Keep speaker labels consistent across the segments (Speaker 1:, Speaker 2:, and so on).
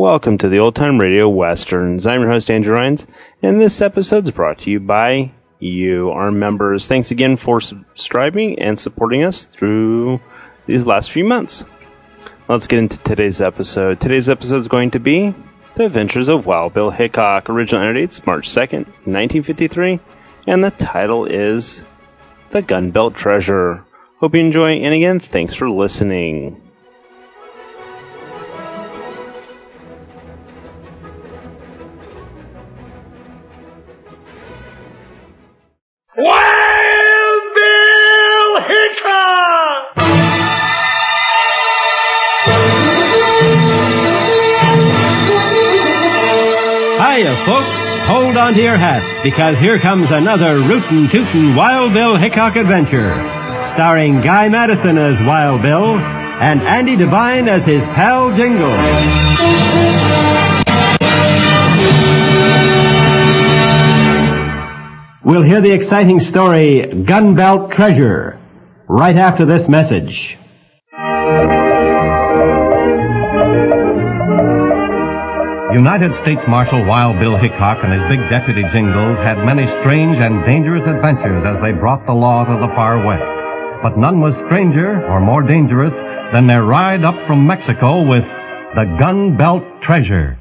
Speaker 1: Welcome to the Old Time Radio Westerns. I'm your host, Andrew Rhynes, and this episode is brought to you by you, our members. Thanks again for subscribing and supporting us through these last few months. Let's get into today's episode. Today's episode is going to be The Adventures of Wild Bill Hickok. Original air dates March 2nd, 1953, and the title is The Gun Belt Treasure. Hope you enjoy, and again, thanks for listening.
Speaker 2: Wild Bill Hickok!
Speaker 3: Hiya, folks. Hold on to your hats, because here comes another rootin' tootin' Wild Bill Hickok adventure. Starring Guy Madison as Wild Bill and Andy Devine as his pal Jingle. We'll hear the exciting story, Gun Belt Treasure, right after this message. United States Marshal Wild Bill Hickok and his big deputy Jingles had many strange and dangerous adventures as they brought the law to the far west. But none was stranger or more dangerous than their ride up from Mexico with the Gun Belt Treasure.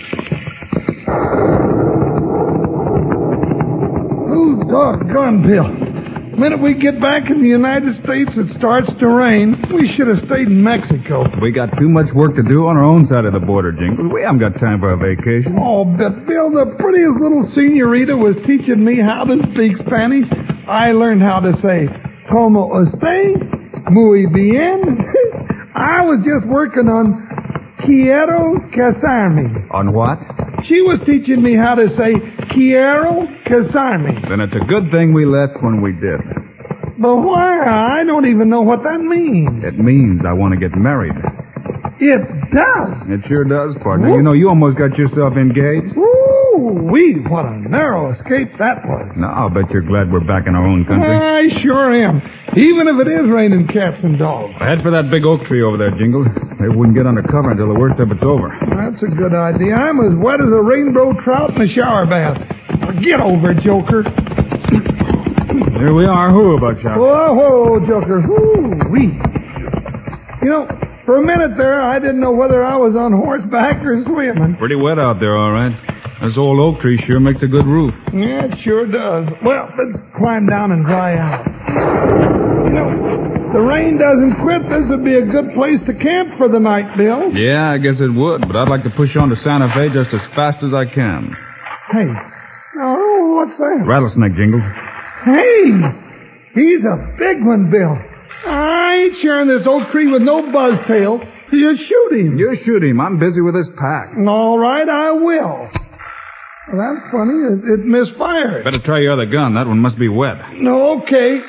Speaker 2: Oh, doggone, Bill. The minute we get back in the United States, it starts to rain. We should have stayed in Mexico.
Speaker 4: We got too much work to do on our own side of the border, Jingles. We haven't got time for a vacation.
Speaker 2: Oh, but Bill, the prettiest little senorita was teaching me how to speak Spanish. I learned how to say, ¿Cómo usted? Muy bien. I was just working on quiero casarme.
Speaker 4: On what?
Speaker 2: She was teaching me how to say, quiero casarme.
Speaker 4: Then it's a good thing we left when we did.
Speaker 2: But why? I don't even know what that means.
Speaker 4: It means I want to get married.
Speaker 2: It does.
Speaker 4: It sure does, partner.
Speaker 2: Ooh.
Speaker 4: You know, you almost got yourself engaged.
Speaker 2: Ooh-wee, what a narrow escape that was.
Speaker 4: Now, I'll bet you're glad we're back in our own country.
Speaker 2: I sure am. Even if it is raining cats and dogs.
Speaker 4: Head for that big oak tree over there, Jingles. Maybe we can get under cover until the worst of it's over.
Speaker 2: That's a good idea. I'm as wet as a rainbow trout in a shower bath. Now get over it, Joker.
Speaker 4: Here we are. Whoa, Buckshot.
Speaker 2: Whoa, Joker. Ooh-wee. You know, for a minute there, I didn't know whether I was on horseback or swimming.
Speaker 4: Pretty wet out there, all right. This old oak tree sure makes a good roof.
Speaker 2: Yeah, it sure does. Well, let's climb down and dry out. You know, the rain doesn't quit. This would be a good place to camp for the night, Bill.
Speaker 4: Yeah, I guess it would, but I'd like to push on to Santa Fe just as fast as I can.
Speaker 2: Hey, oh, what's that?
Speaker 4: Rattlesnake, Jingles.
Speaker 2: Hey, he's a big one, Bill. I ain't sharing this oak tree with no buzztail. You shoot him.
Speaker 4: You shoot him. I'm busy with this pack.
Speaker 2: All right, I will. Well, that's funny. It misfired.
Speaker 4: Better try your other gun. That one must be wet.
Speaker 2: No, okay.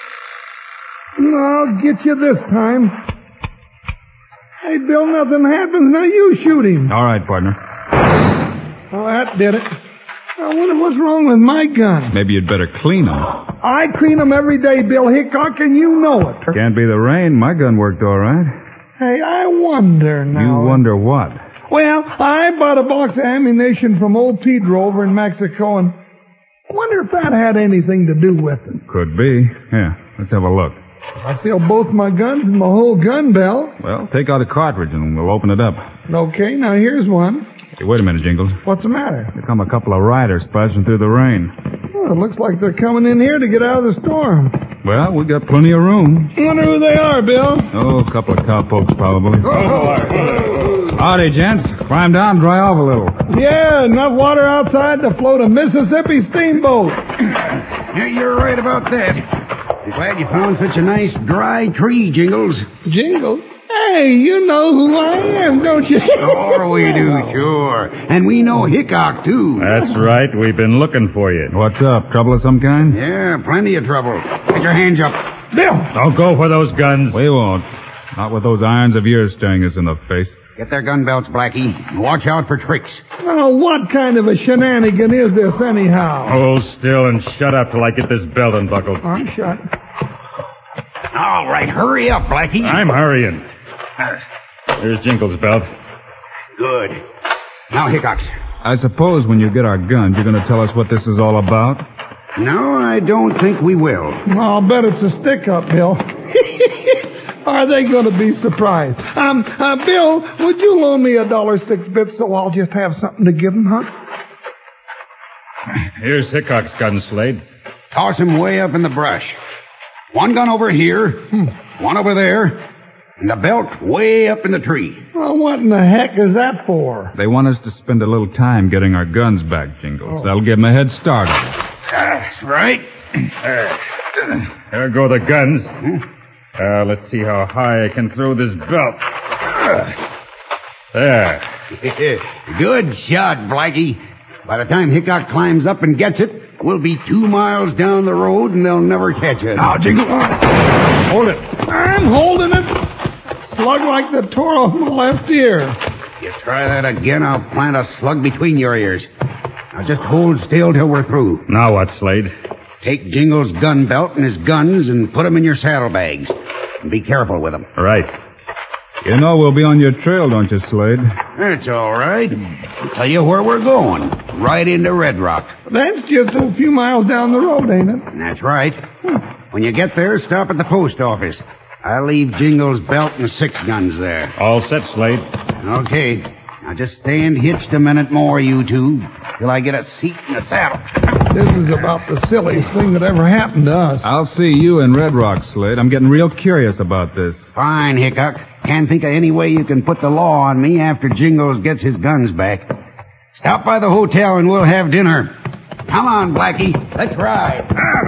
Speaker 2: I'll get you this time. Hey, Bill, nothing happens. Now you shoot him.
Speaker 4: All right, partner.
Speaker 2: Oh, that did it. I wonder what's wrong with my gun.
Speaker 4: Maybe you'd better clean them.
Speaker 2: I clean them every day, Bill Hickok, and you know it.
Speaker 4: Can't be the rain. My gun worked all right.
Speaker 2: Hey, I wonder now.
Speaker 4: You wonder what?
Speaker 2: Well, I bought a box of ammunition from old Pedro over in Mexico, and wonder if that had anything to do with it.
Speaker 4: Could be. Here, let's have a look.
Speaker 2: I feel both my guns and my whole gun belt.
Speaker 4: Well, take out a cartridge and we'll open it up.
Speaker 2: Okay, now here's one.
Speaker 4: Hey, wait a minute, Jingles.
Speaker 2: What's the matter?
Speaker 4: Here come a couple of riders splashing through the rain.
Speaker 2: Oh, it looks like they're coming in here to get out of the storm.
Speaker 4: Well, we got plenty of room.
Speaker 2: I wonder who they are, Bill.
Speaker 4: Oh, a couple of cowpokes, probably. Howdy, gents. Climb down, dry off a little.
Speaker 2: Yeah, enough water outside to float a Mississippi steamboat.
Speaker 5: Yeah, you're right about that. I'm glad you found such a nice dry tree, Jingles.
Speaker 2: Jingle? Hey, you know who I am, don't you?
Speaker 5: Sure we do, sure. And we know Hickok, too.
Speaker 6: That's right. We've been looking for you.
Speaker 4: What's up? Trouble of some kind?
Speaker 5: Yeah, plenty of trouble. Get your hands up.
Speaker 2: Bill!
Speaker 6: Don't go for those guns.
Speaker 4: We won't. Not with those irons of yours staring us in the face.
Speaker 5: Get their gun belts, Blackie. Watch out for tricks.
Speaker 2: Oh, what kind of a shenanigan is this, anyhow?
Speaker 6: Hold still and shut up till I get this belt unbuckled.
Speaker 2: I'm shut.
Speaker 5: All right, hurry up, Blackie.
Speaker 6: I'm hurrying. Here's Jingle's belt.
Speaker 5: Good. Now, Hickox.
Speaker 4: I suppose when you get our guns, you're going to tell us what this is all about?
Speaker 5: No, I don't think we will.
Speaker 2: I'll bet it's a stick-up, Bill. Are they going to be surprised? Bill, would you loan me $1.06 so I'll just have something to give them, huh?
Speaker 6: Here's Hickok's gun, Slade.
Speaker 5: Toss him way up in the brush. One gun over here, one over there, and the belt way up in the tree.
Speaker 2: Well, what in the heck is that for?
Speaker 4: They want us to spend a little time getting our guns back, Jingles. That'll give them a head start on us.
Speaker 5: That's right.
Speaker 6: There go the guns. Let's see how high I can throw this belt. There.
Speaker 5: Good shot, Blackie. By the time Hickok climbs up and gets it, we'll be 2 miles down the road and they'll never catch us.
Speaker 4: Now, Jingle. Hold it.
Speaker 2: I'm holding it. Slug like the tore off my left ear.
Speaker 5: You try that again, I'll plant a slug between your ears. Now just hold still till we're through.
Speaker 6: Now what, Slade?
Speaker 5: Take Jingle's gun belt and his guns and put them in your saddlebags. And be careful with them.
Speaker 6: Right.
Speaker 4: You know we'll be on your trail, don't you, Slade?
Speaker 5: That's all right. I'll tell you where we're going. Right into Red Rock.
Speaker 2: That's just a few miles down the road, ain't it?
Speaker 5: That's right. When you get there, stop at the post office. I'll leave Jingle's belt and 6 guns there.
Speaker 6: All set, Slade.
Speaker 5: Okay. Now just stand hitched a minute more, you two, till I get a seat in the saddle.
Speaker 2: This is about the silliest thing that ever happened to us.
Speaker 4: I'll see you in Red Rock, Slade. I'm getting real curious about this.
Speaker 5: Fine, Hickok. Can't think of any way you can put the law on me after Jingles gets his guns back. Stop by the hotel and we'll have dinner. Come on, Blackie. Let's ride.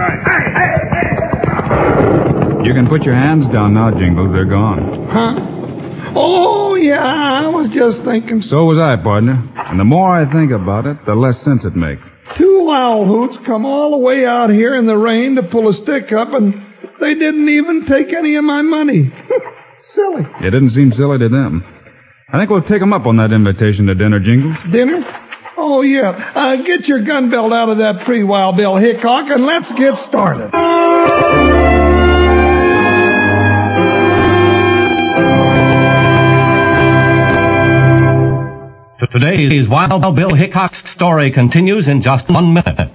Speaker 4: You can put your hands down now, Jingles. They're gone.
Speaker 2: Huh? Oh, yeah, I was just thinking.
Speaker 4: So was I, partner. And the more I think about it, the less sense it makes.
Speaker 2: 2 owl hoots come all the way out here in the rain to pull a stick up, and they didn't even take any of my money. Silly.
Speaker 4: It didn't seem silly to them. I think we'll take them up on that invitation to dinner, Jingles.
Speaker 2: Dinner? Oh, yeah. Get your gun belt out of that tree, Wild Bill Hickok, and let's get started.
Speaker 3: Today's Wild Bill Hickok's story continues in just 1 minute.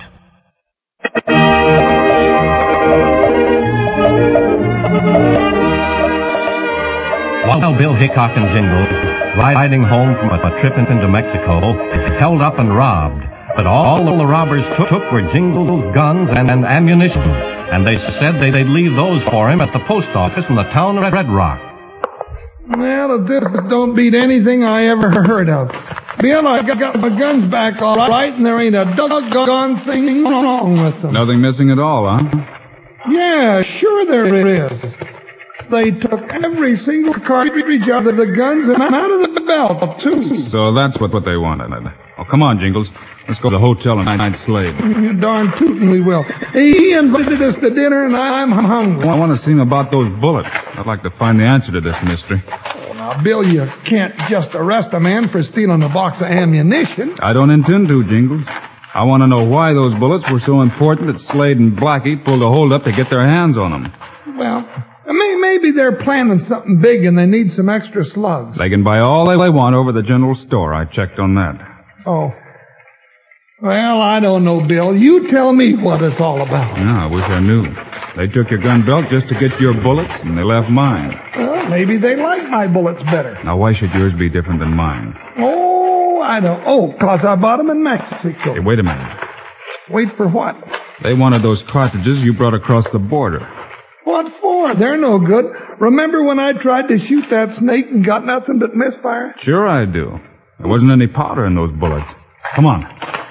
Speaker 3: Wild Bill Hickok and Jingles, riding home from a trip into Mexico, held up and robbed. But all the robbers took were Jingles' guns and ammunition, and they said they'd leave those for him at the post office in the town of Red Rock.
Speaker 2: Well, this don't beat anything I ever heard of. Bill, I got my guns back all right, and there ain't a doggone thing wrong with them.
Speaker 4: Nothing missing at all, huh?
Speaker 2: Yeah, sure there is. They took every single cartridge out of the guns and out of the belt, too.
Speaker 4: So that's what they wanted. Oh, come on, Jingles. Let's go to the hotel and find Slade.
Speaker 2: You're darn tootin' we will. He invited us to dinner, and I'm hungry.
Speaker 4: I want to see him about those bullets. I'd like to find the answer to this mystery.
Speaker 2: Oh, now, Bill, you can't just arrest a man for stealing a box of ammunition.
Speaker 4: I don't intend to, Jingles. I want to know why those bullets were so important that Slade and Blackie pulled a hold-up to get their hands on them.
Speaker 2: Well, maybe they're planning something big and they need some extra slugs.
Speaker 4: They can buy all they want over the general store. I checked on that.
Speaker 2: Oh. Well, I don't know, Bill. You tell me what it's all about.
Speaker 4: Yeah, I wish I knew. They took your gun belt just to get your bullets, and they left mine.
Speaker 2: Well, maybe they like my bullets better.
Speaker 4: Now, why should yours be different than mine?
Speaker 2: Oh, I know. Oh, 'cause I bought them in Mexico.
Speaker 4: Hey, wait a minute.
Speaker 2: Wait for what?
Speaker 4: They wanted those cartridges you brought across the border.
Speaker 2: What for? They're no good. Remember when I tried to shoot that snake and got nothing but misfire?
Speaker 4: Sure I do. There wasn't any powder in those bullets. Come on.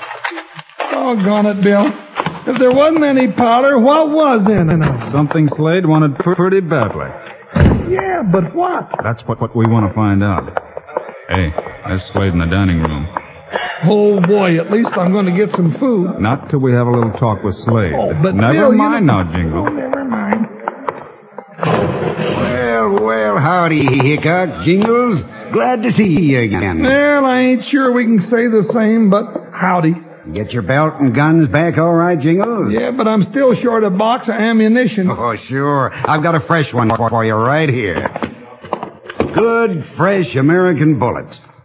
Speaker 2: Doggone it, Bill. If there wasn't any powder, what was in it?
Speaker 4: Something Slade wanted pretty badly.
Speaker 2: Yeah, but what?
Speaker 4: That's what we want to find out. Hey, there's Slade in the dining room.
Speaker 2: Oh, boy, at least I'm going to get some food.
Speaker 4: Not till we have a little talk with Slade.
Speaker 2: Oh, but
Speaker 4: never
Speaker 2: Bill,
Speaker 4: mind now, Jingle.
Speaker 2: Oh, never mind.
Speaker 5: Well, howdy, Hickok, Jingles. Glad to see you again.
Speaker 2: Well, I ain't sure we can say the same, but howdy.
Speaker 5: Get your belt and guns back all right, Jingles?
Speaker 2: Yeah, but I'm still short a box of ammunition.
Speaker 5: Oh, sure. I've got a fresh one for you right here. Good, fresh American bullets.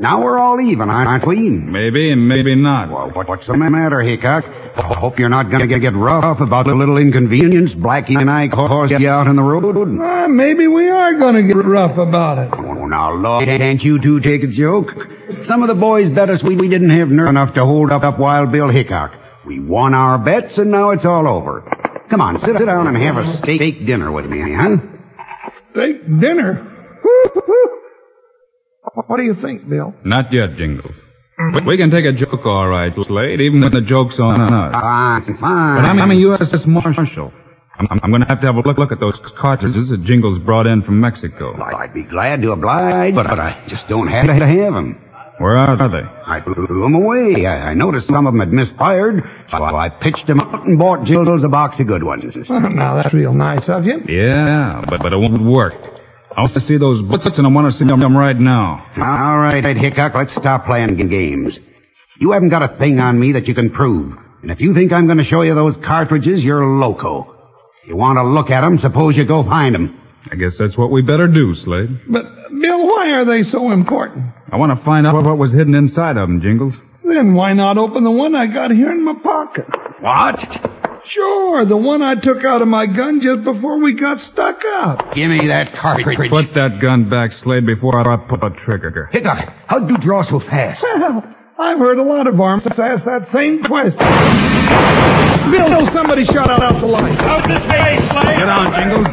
Speaker 5: Now we're all even, aren't we?
Speaker 6: Maybe and maybe not.
Speaker 5: Well, what's the matter, Hickok? I hope you're not going to get rough about the little inconvenience Blackie and I caused you out on the road.
Speaker 2: Maybe we are going to get rough about it.
Speaker 5: Oh, now, look, can't you two take a joke? Some of the boys bet us we didn't have nerve enough to hold up Wild Bill Hickok. We won our bets, and now it's all over. Come on, sit down and have a steak dinner with me, huh?
Speaker 2: Steak dinner? Woo-hoo. What do you think, Bill?
Speaker 6: Not yet, Jingles. We can take a joke all right, Slade, even when the joke's on us.
Speaker 5: Fine.
Speaker 6: But I'm a U.S. Marshal. I'm going to have a look at those cartridges that Jingles brought in from Mexico.
Speaker 5: I'd be glad to oblige, but I just don't have to have them.
Speaker 6: Where are they?
Speaker 5: I threw them away. I noticed some of them had misfired, so I pitched them out and bought Jingles a box of good ones.
Speaker 2: Now, that's real nice of you.
Speaker 6: Yeah, but it won't work. I want to see those bullets, and I want to see them right now.
Speaker 5: All right, Hickok, let's stop playing games. You haven't got a thing on me that you can prove. And if you think I'm going to show you those cartridges, you're loco. You want to look at them, suppose you go find them.
Speaker 6: I guess that's what we better do, Slade.
Speaker 2: But, Bill, why are they so important?
Speaker 6: I want to find out what was hidden inside of them, Jingles.
Speaker 2: Then why not open the one I got here in my pocket?
Speaker 5: What?
Speaker 2: Sure, the one I took out of my gun just before we got stuck up.
Speaker 5: Give me that cartridge.
Speaker 6: Put that gun back, Slade, before I pull the trigger.
Speaker 5: Hickok, how'd you draw so fast?
Speaker 2: Well, I've heard a lot of arms ask that same question. Bill, somebody shut out the light.
Speaker 7: Out this way, Slade.
Speaker 6: Get on, Jingles.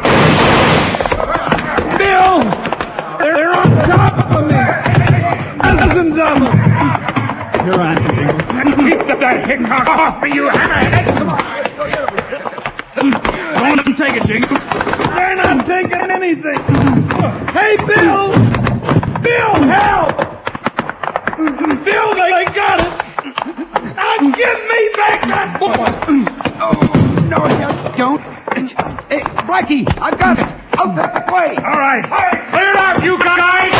Speaker 2: Bill! They're on top of me. Dozens of them.
Speaker 6: You're on, Jingles.
Speaker 7: Keep that Hickok off me, you hammerhead.
Speaker 6: Don't let them take it, Jingles.
Speaker 2: They're not taking anything. Hey, Bill! Bill, help! Bill, they got it. Now give me back that boy.
Speaker 5: Oh, no, you don't. Hey, Blackie, I've got it. Out that way.
Speaker 7: All right, clear it out, you guys.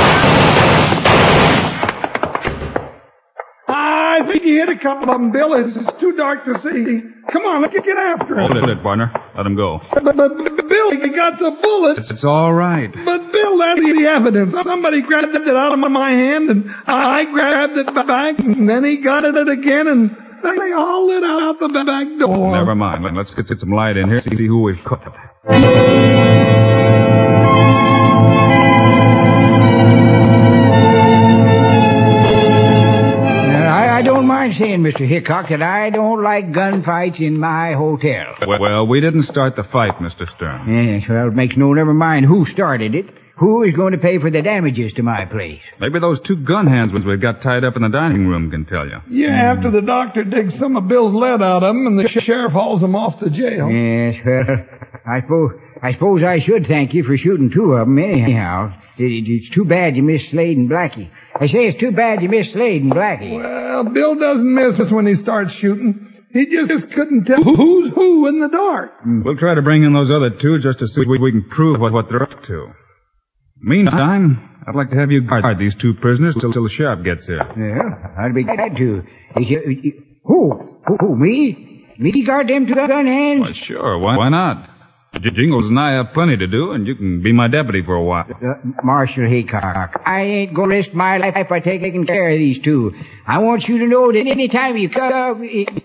Speaker 2: I think he hit a couple of them, Bill. It's too dark to see. Come on, let's get after him.
Speaker 6: Hold it, partner. Let him go.
Speaker 2: But Bill, he got the bullets.
Speaker 6: It's all right.
Speaker 2: But Bill, that's the evidence. Somebody grabbed it out of my hand, and I grabbed it back, and then he got it again, and they all lit out the back door.
Speaker 6: Never mind. Let's get some light in here, see who we've caught.
Speaker 8: I don't mind saying, Mr. Hickok, that I don't like gunfights in my hotel.
Speaker 6: Well, we didn't start the fight, Mr. Stern.
Speaker 8: Yes, well, it makes never mind who started it. Who is going to pay for the damages to my place?
Speaker 6: Maybe those two gun hands we've got tied up in the dining room can tell you.
Speaker 2: Yeah, after the doctor digs some of Bill's lead out of him, and the sheriff hauls him off to jail.
Speaker 8: Yes, well, I suppose I should thank you for shooting two of them anyhow. It's too bad you missed Slade and Blackie. I say it's too bad you missed Slade and Blackie.
Speaker 2: Well, Bill doesn't miss when he starts shooting. He just couldn't tell who's who in the dark.
Speaker 6: We'll try to bring in those other two just to see if we can prove what they're up to. Meantime, I'd like to have you guard these two prisoners till the sheriff gets here.
Speaker 8: Yeah, I'd be glad to. Who, me? Me guard them two gun hands?
Speaker 6: Well, sure, why not? Jingles and I have plenty to do, and you can be my deputy for a while.
Speaker 8: Marshal Hickok, I ain't gonna risk my life by taking care of these two. I want you to know that any time you come...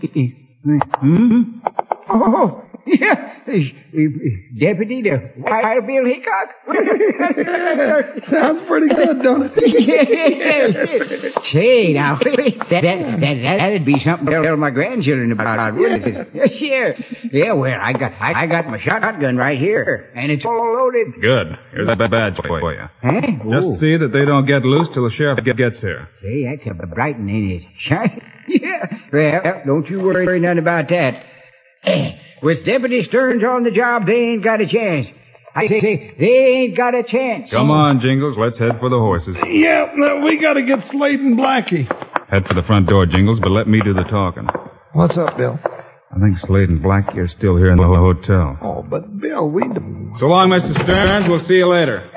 Speaker 8: Oh, yeah. Deputy to Wild Bill Hickok?
Speaker 2: Sounds pretty good, don't it?
Speaker 8: Say, now, that'd be something to tell my grandchildren about, wouldn't it? Sure. Yeah, well, I got my shotgun right here, and it's all loaded.
Speaker 6: Good. Here's a badge for you.
Speaker 8: Huh?
Speaker 6: Just see that they don't get loose till the sheriff gets here.
Speaker 8: Say, that's a brighten, ain't it? Shine? Yeah. Well, don't you worry none about that. With Deputy Stearns on the job, they ain't got a chance. I say, they ain't got a chance.
Speaker 6: Come on, Jingles. Let's head for the horses.
Speaker 2: Yeah, we gotta get Slade and Blackie.
Speaker 6: Head for the front door, Jingles, but let me do the talking.
Speaker 2: What's up, Bill?
Speaker 6: I think Slade and Blackie are still here in the hotel.
Speaker 2: Oh, but Bill, we don't...
Speaker 6: So long, Mr. Stearns. We'll see you later.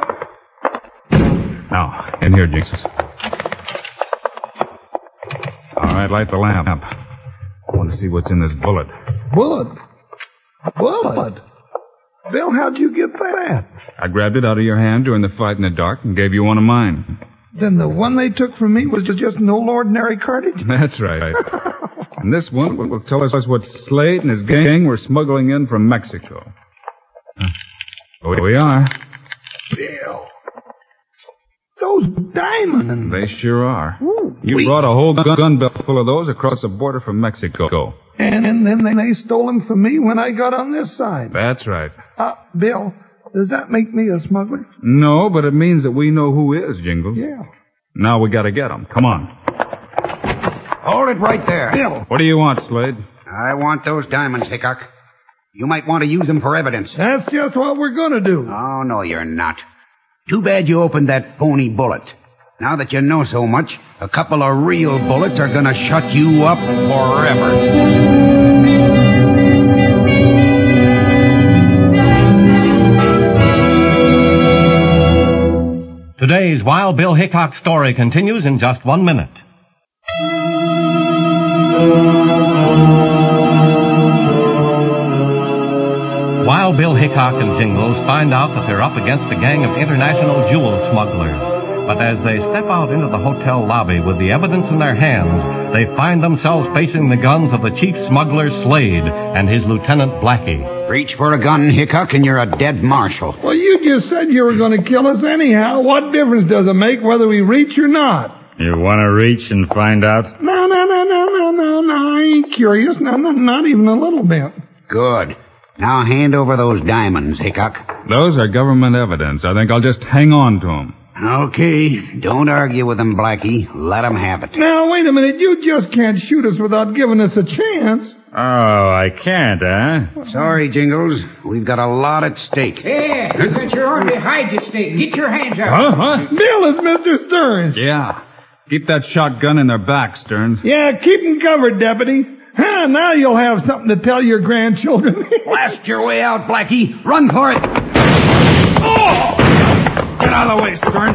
Speaker 6: Now, in here, Jingles. All right, light the lamp. I want to see what's in this bullet.
Speaker 2: Bullet? Bill, how'd you get that?
Speaker 6: I grabbed it out of your hand during the fight in the dark and gave you one of mine.
Speaker 2: Then the one they took from me was just no ordinary cartridge?
Speaker 6: That's right. And this one will tell us what Slade and his gang were smuggling in from Mexico. Here we are.
Speaker 2: Bill. Those diamonds.
Speaker 6: They sure are.
Speaker 2: Ooh,
Speaker 6: You brought a whole gun belt full of those across the border from Mexico.
Speaker 2: And then they stole them from me when I got on this side.
Speaker 6: That's right.
Speaker 2: Bill, does that make me a smuggler?
Speaker 6: No, but it means that we know who is, Jingles.
Speaker 2: Yeah.
Speaker 6: Now we gotta get them. Come on.
Speaker 5: Hold it right there.
Speaker 2: Bill.
Speaker 6: What do you want, Slade?
Speaker 5: I want those diamonds, Hickok. You might want to use them for evidence.
Speaker 2: That's just what we're going to do.
Speaker 5: Oh, no, you're not. Too bad you opened that phony bullet. Now that you know so much, a couple of real bullets are gonna shut you up forever.
Speaker 3: Today's Wild Bill Hickok story continues in just 1 minute. Wild Bill Hickok and Jingles find out that they're up against a gang of international jewel smugglers. But as they step out into the hotel lobby with the evidence in their hands, they find themselves facing the guns of the chief smuggler, Slade, and his lieutenant, Blackie.
Speaker 5: Reach for a gun, Hickok, and you're a dead marshal.
Speaker 2: Well, you just said you were going to kill us anyhow. What difference does it make whether we reach or not?
Speaker 4: You want to reach and find out?
Speaker 2: No. I ain't curious. No, not even a little bit.
Speaker 5: Good. Now hand over those diamonds, Hickok.
Speaker 6: Those are government evidence. I think I'll just hang on to them.
Speaker 5: Okay. Don't argue with them, Blackie. Let them have it.
Speaker 2: Now, wait a minute. You just can't shoot us without giving us a chance.
Speaker 4: Oh, I can't, eh?
Speaker 5: Sorry, Jingles. We've got a lot at stake.
Speaker 8: Here, you got your orderly hide at stake. Get your hands up.
Speaker 6: Huh?
Speaker 2: Bill, it's Mr. Stearns.
Speaker 6: Yeah. Keep that shotgun in their back, Stearns.
Speaker 2: Yeah, keep them covered, Deputy. Now you'll have something to tell your grandchildren.
Speaker 5: Blast your way out, Blackie. Run for it.
Speaker 6: Oh! Get out of the way, Stearns.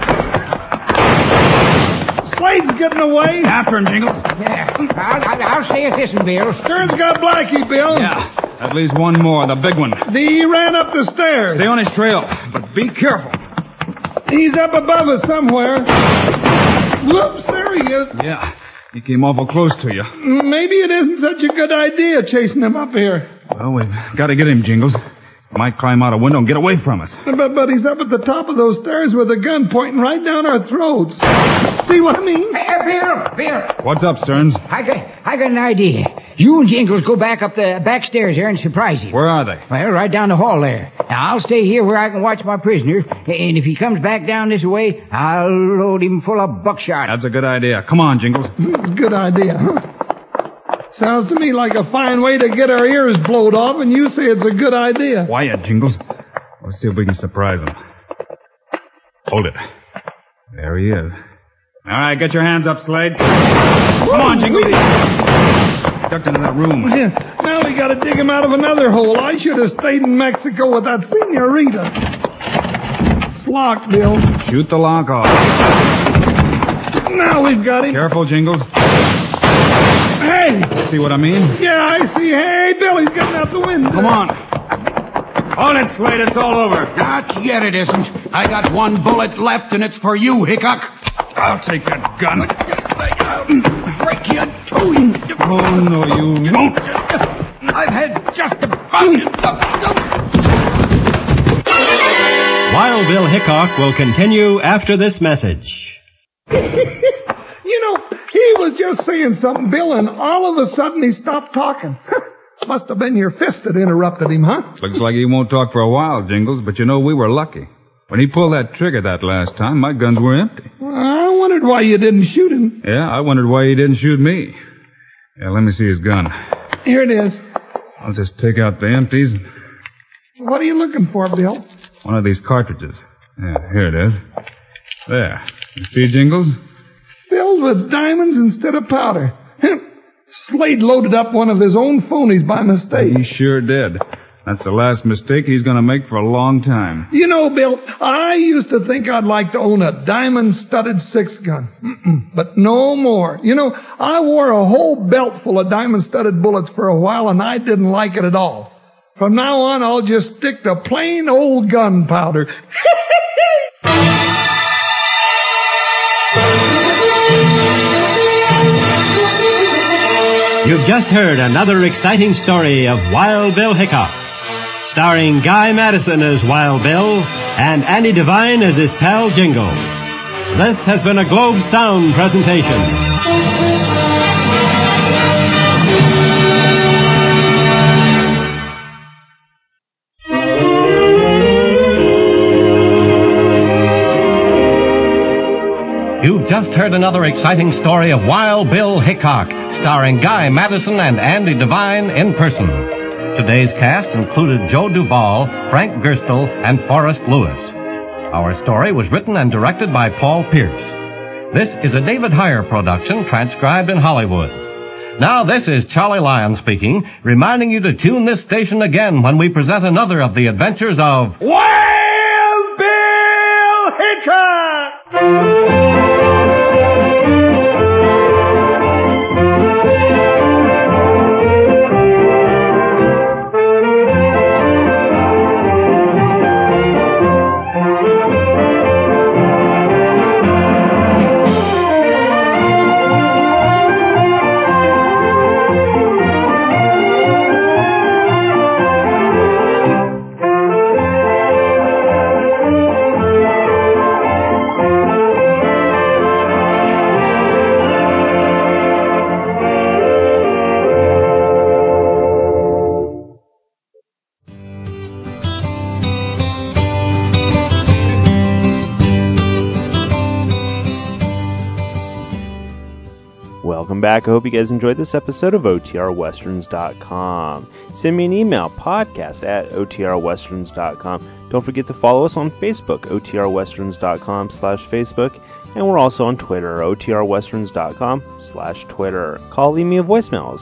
Speaker 2: Slade's getting away.
Speaker 6: After him, Jingles.
Speaker 8: Yeah, I'll stay at this one, Bill.
Speaker 2: Stearns got Blackie, Bill.
Speaker 6: Yeah. At least one more, the big one.
Speaker 2: He ran up the stairs.
Speaker 6: Stay on his trail, but be careful.
Speaker 2: He's up above us somewhere. Whoops, there he is.
Speaker 6: Yeah. He came awful close to you.
Speaker 2: Maybe it isn't such a good idea chasing him up here.
Speaker 6: Well, we've got to get him, Jingles. He might climb out a window and get away from us.
Speaker 2: But he's up at the top of those stairs with a gun pointing right down our throats. See what I mean?
Speaker 8: Bill.
Speaker 6: What's up, Stearns?
Speaker 8: I got an idea. You and Jingles go back up the back stairs there and surprise him.
Speaker 6: Where are they?
Speaker 8: Well, right down the hall there. Now, I'll stay here where I can watch my prisoner, and if he comes back down this way, I'll load him full of buckshot.
Speaker 6: That's a good idea. Come on, Jingles.
Speaker 2: Good idea, huh? Sounds to me like a fine way to get our ears blowed off, and you say it's a good idea.
Speaker 6: Quiet, Jingles. Let's see if we can surprise him. Hold it. There he is. All right, get your hands up, Slade. Come on, Jingles. Ducked into that room.
Speaker 2: Now we gotta dig him out of another hole. I should have stayed in Mexico with that senorita. It's locked, Bill.
Speaker 6: Shoot the lock off.
Speaker 2: Now we've got him.
Speaker 6: Careful, Jingles.
Speaker 2: Hey!
Speaker 6: See what I mean?
Speaker 2: Yeah, I see. Hey, Bill, he's getting out the window.
Speaker 6: Come on. Hold it, Slade. It's all over.
Speaker 5: Not yet, it isn't. I got one bullet left, and it's for you, Hickok.
Speaker 6: I'll take that gun.
Speaker 5: Break your toe.
Speaker 6: Oh, no, you won't.
Speaker 5: I've had just about enough.
Speaker 9: Wild Bill Hickok will continue after this message.
Speaker 2: You know, he was just saying something, Bill, and all of a sudden he stopped talking. Must have been your fist that interrupted him, huh?
Speaker 6: Looks like he won't talk for a while, Jingles, but you know, we were lucky. When he pulled that trigger that last time, my guns were empty.
Speaker 2: I wondered why you didn't shoot him.
Speaker 6: Yeah, I wondered why he didn't shoot me. Yeah, let me see his gun.
Speaker 2: Here it is.
Speaker 6: I'll just take out the empties.
Speaker 2: What are you looking for, Bill?
Speaker 6: One of these cartridges. Yeah, here it is. There. You see, Jingles?
Speaker 2: Filled with diamonds instead of powder. Slade loaded up one of his own phonies by mistake.
Speaker 6: He sure did. That's the last mistake he's going to make for a long time.
Speaker 2: You know, Bill, I used to think I'd like to own a diamond-studded six-gun. But no more. You know, I wore a whole belt full of diamond-studded bullets for a while, and I didn't like it at all. From now on, I'll just stick to plain old gunpowder.
Speaker 9: You've just heard another exciting story of Wild Bill Hickok, starring Guy Madison as Wild Bill and Andy Devine as his pal Jingles. This has been a Globe Sound presentation.
Speaker 3: You've just heard another exciting story of Wild Bill Hickok, starring Guy Madison and Andy Devine in person. Today's cast included Joe Duvall, Frank Gerstle, and Forrest Lewis. Our story was written and directed by Paul Pierce. This is a David Heyer production transcribed in Hollywood. Now, this is Charlie Lyon speaking, reminding you to tune this station again when we present another of the adventures of
Speaker 7: Wild Bill Hickok!
Speaker 1: Welcome back. I hope you guys enjoyed this episode of OTRWesterns.com. Send me an email, podcast@OTRWesterns.com. Don't forget to follow us on Facebook, OTRWesterns.com/Facebook. And we're also on Twitter, OTRWesterns.com/Twitter. Call, leave me a voicemail,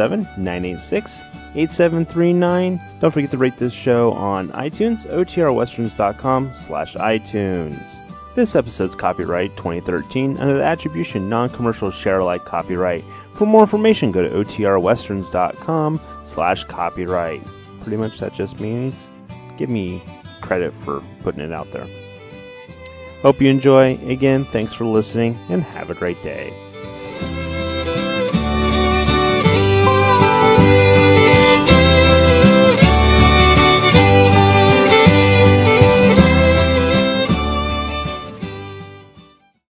Speaker 1: 707-986-8739. Don't forget to rate this show on iTunes, OTRWesterns.com/iTunes. This episode's copyright 2013 under the Attribution Non-Commercial Share-alike copyright. For more information, go to OTRWesterns.com/copyright. Pretty much that just means give me credit for putting it out there. Hope you enjoy. Again, thanks for listening and have a great day.